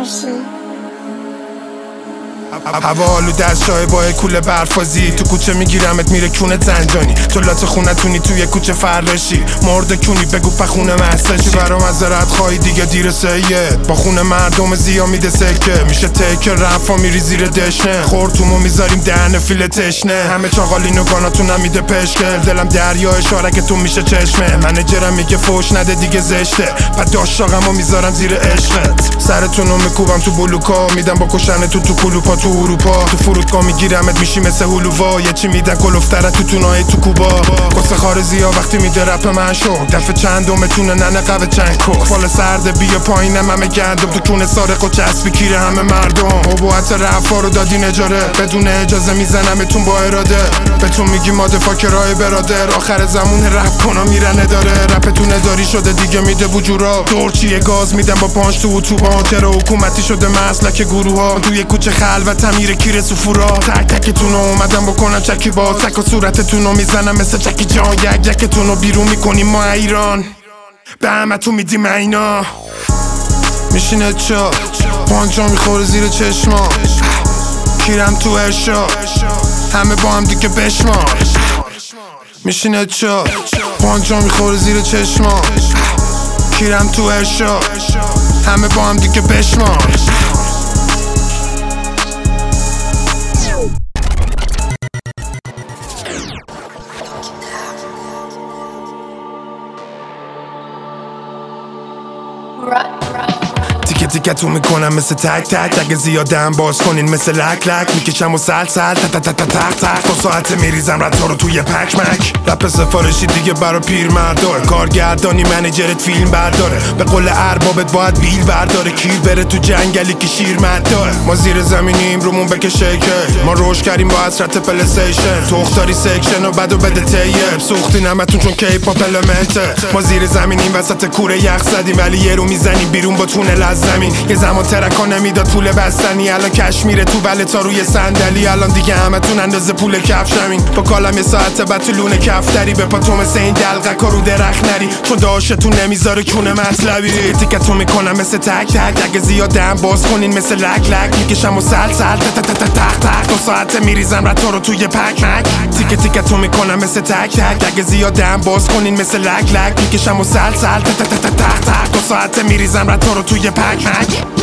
هوا آلوده از شای با کوله برفازی، تو کوچه میگیرمت میره کونه زنجانی، تو لات خونتونی توی کوچه فراشی، مرد کونی بگو پخونه مساشی، برام از رد خواهی دیگه دیر سید، با خونه مردم زیا میده سکه، میشه تکه رفا میری زیر دشنه، خورتومو میذاریم دهن فیل تشنه، همه چاقالین و گاناتون هم میده پشکل، دلم دریا اشاره که تو میشه چشمه، منیجرم میگه فوش نده دیگه زشته، پد داشتاقمو میذارم زیر عشقت، سرتونو میکوبم تو بلوکا، میدم با کشن تو کلوپا، تو اروپا تو فرودگاه میگیرمت میشی مثل هلووا، یه چی میدن کلوفتره تو تونای تو کوبا، قصه خارزیا وقتی میده رپ من شو، دفعه چندمتونه ننه قوه چند کس، فال سرده بیا پایینم همه گندم، تو کونه سارق و چسبی کیره همه مردم، عبوات رفا رو دادین اجاره، بدون اجازه میزنمتون با اراده، بهتون میگی مادفاکرای برادر، آخر زمون رپ کنا میرنه داره، رپتون اداری شده دیگه میده بوجورا، دورچیه گاز میدم با پانچ تو اتوبان، چرا حکومتی شده مسلک گروه ها، توی کوچه خلوت میره کیر سفورا، تک تکتونو اومدم بکنم چکی باز، تک و صورتتونو میزنم مثل چکی جان، یک یکتونو بیرون میکنیم ما ایران، به همه تو میدیم اینا، میشینه چا پانچا میخوره زیر چشما، کیرم تو ارشا همه با هم دیگه بشمار، میشینه چا پانچا میخوره زیر چشما، کیرم تو ارشا همه با هم دیگه بشمار. تیکه تیکه تو میکنم مثل تک تک، اگه زیادم باز کنین مثل لک لک، میکشم و سلسل تک تک تک تک تک، دو ساعته میریزم رد رو توی پک مک، رپ سفارشی دیگه برا پیرمرداره، کارگردانی منیجرت فیلم برداره، به قول اربابت باید بیل برداره، کیر بره تو جنگلی که شیرمرد داره، ما زیر زمینیم رومون بکشه که ما روش کردیم با حسرت پلیستیشن، تختاری سکشن و بدو بده تیب، سوختین همتون چون کیپاپ المنته، ما زیر زمینیم وسط کوره یخ زدیم ولی یه رو میزنیم بیرون با تونل از زمین، یه زمان ترکا نمیداد پول بستنی، الان کشمیره تو بله تا روی صندلی، الان دیگه همتون اندازه پول کفشمین، با کالم یه ساعته بعد تو لونه کفتری، به پا تو مثل این دلقک رو درخت نری، چون داشتون نمیذاره کونه مطلبی، تیکتون میکنم مثل تک تک، اگه زیادم باز کنین مثل لک لک، میکشم و سلسل تک تک تک تک تک، دو ساعته میریزم رد رو توی پک مک، تیکتون میکنم مثل تک تک، اگه زیادم باز کنین مثل لک لک، میکشم و سلسل تک تک تک تک تک، دو ساعته میریزم رد رو توی پک مک.